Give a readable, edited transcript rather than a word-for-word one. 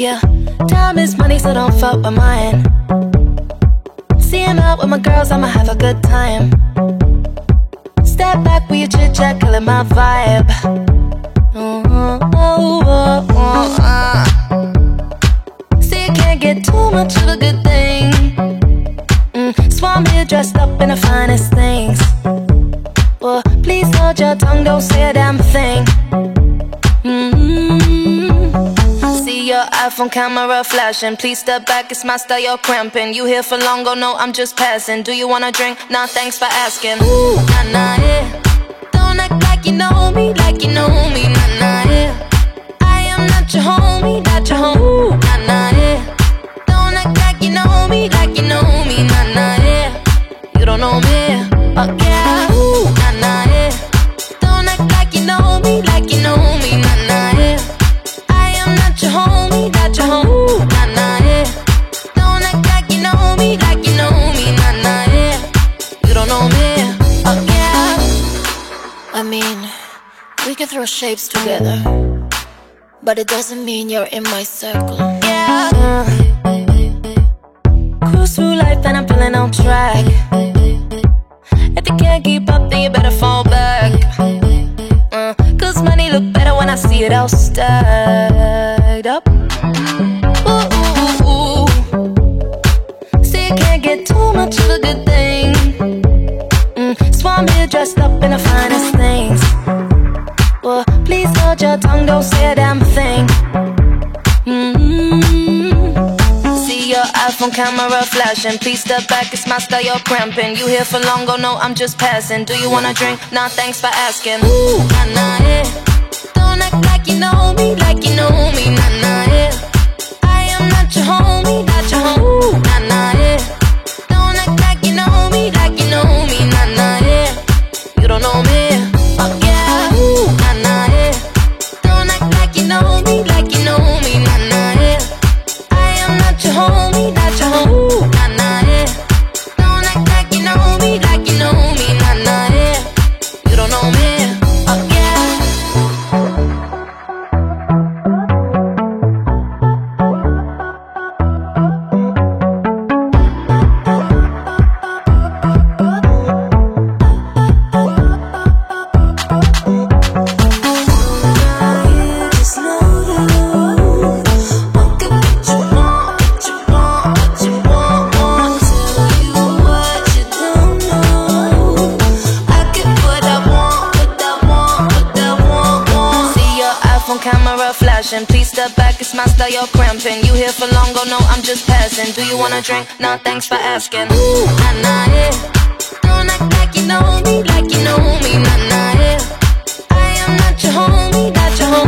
Yeah, time is money, so don't fuck with mine. Seeing out with my girls, I'ma have a good time. Step back with your chit chat, killing my vibe. See, you can't get too much of a good thing. So I'm here dressed up in the finest things. Well, please hold your tongue, don't say a damn thing. See your iPhone camera flashing. Please step back, it's my style, you're cramping. You here for long, oh no, I'm just passing. Do you wanna drink? Nah, thanks for asking. Ooh, nah, nah, yeah. Don't act like you know me, like you know me, nah, nah, yeah. I am not your homie, not your homie. Ooh, nah, nah, yeah. Don't act like you know me, like you know me, nah, nah, yeah. You don't know me, oh yeah. Ooh, nah, nah, yeah. Don't act like you know me, like you know me, nah, nah, yeah. I'm not your homie, not your homie. Ooh, nah, nah, yeah. Don't act like you know me, like you know me, nah, nah, yeah. You don't know me, oh yeah. I mean, we can throw shapes together, but it doesn't mean you're in my circle. Yeah. Cruise through life and I'm feeling on track. If you can't keep up, then you better fall back. Cause money look better when I see it all stacked up. Ooh, ooh, ooh. See, you can't get too much of a good thing. So I'm here dressed up in the finest things. Well, please hold your tongue, don't say a damn thing. See your iPhone camera flashing. Please step back, it's my style, you're cramping. You here for long, oh no, I'm just passing. Do you wanna drink? Nah, thanks for asking. Ooh, nah, nah, yeah. Don't act like you know me, like you know me, nah, nah, yeah. I am not your homie, not your homie. Ooh, nah, nah, yeah. Don't act like you know me, like you know me, nah, nah, yeah. You don't know me, oh yeah. Ooh, nah, nah, yeah. Don't act like you know me, like you know me, nah, nah, yeah. I am not your homie, not your homie. Ooh, nah, nah, yeah. Don't act like you know me, like you know me, nah, nah, yeah. You don't know me, oh yeah. Camera flashing, please step back, it's my style, you're cramping. You here for long, oh no, I'm just passing. Do you wanna drink? Nah, thanks for asking. Ooh, nah, nah, yeah. Don't act like you know me, like you know me, nah, nah, yeah. I am not your homie, not your homie.